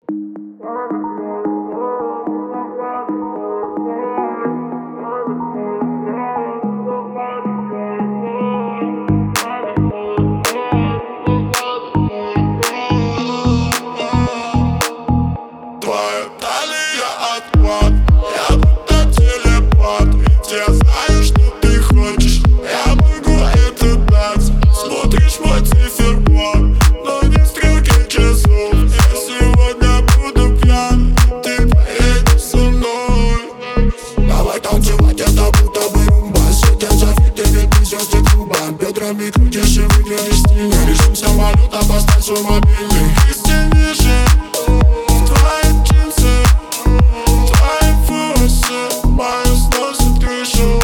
Твоя талия отклад, я будто телепат. Ведь я знаю, что ты хочешь, я могу это дать. Смотришь мой циферблат, но не стрелки часов. Я сегодня буду пьян, ты поедешь со мной. Давай танцевать, это будто бы румба. Сидя за фитами, несешь ты грубо. Бедрами крутишь и выглядишь стильно. Режим самолета, поставь свой мобильный. Истинный же твои джинсы, твои волосы, мои сносят крышу.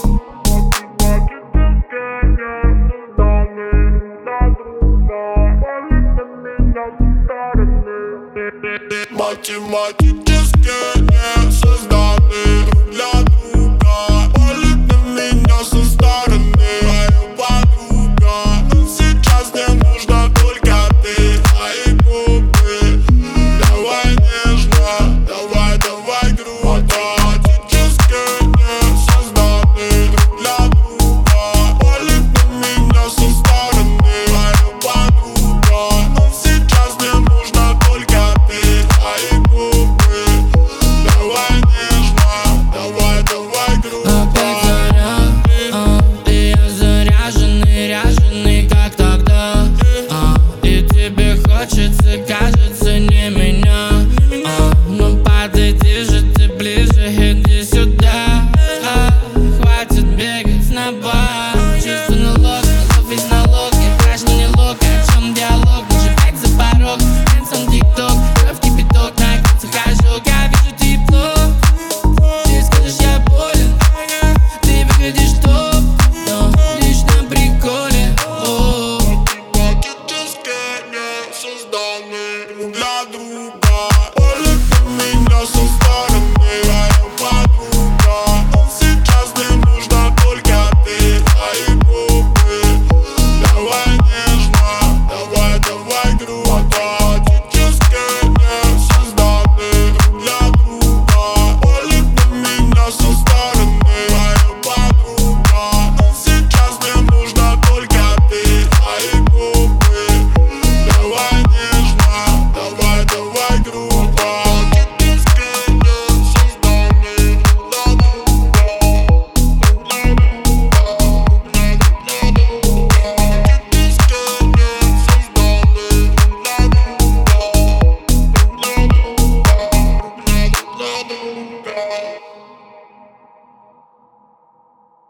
Математически не созданы для друга. Палит на меня со стороны моя подруга. Но сейчас мне нужна только ты, твои губы. Давай нежно, давай, давай грубо. Математически не созданы для друга. Палит на меня со стороны моя подруга. Но сейчас мне нужна только ты, твои губы. Давай нежно, давай, давай грубо. Опять заря, и я заряженный, ряженый, как тогда. И тебе хочется, кажется, не меня. Ну подойди же ты ближе, иди сюда. Хватит бегать на бар, чисто налог, весь налог. Я крашну не лог, о чем диалог? Мы же опять за порог, дэнс тик-ток, кровь кипяток, на кольцах хожу, я вижу тепло. Ты скажешь, я болен, ты выглядишь топ, но лишь на приколе. Математически не созданы друг для друга.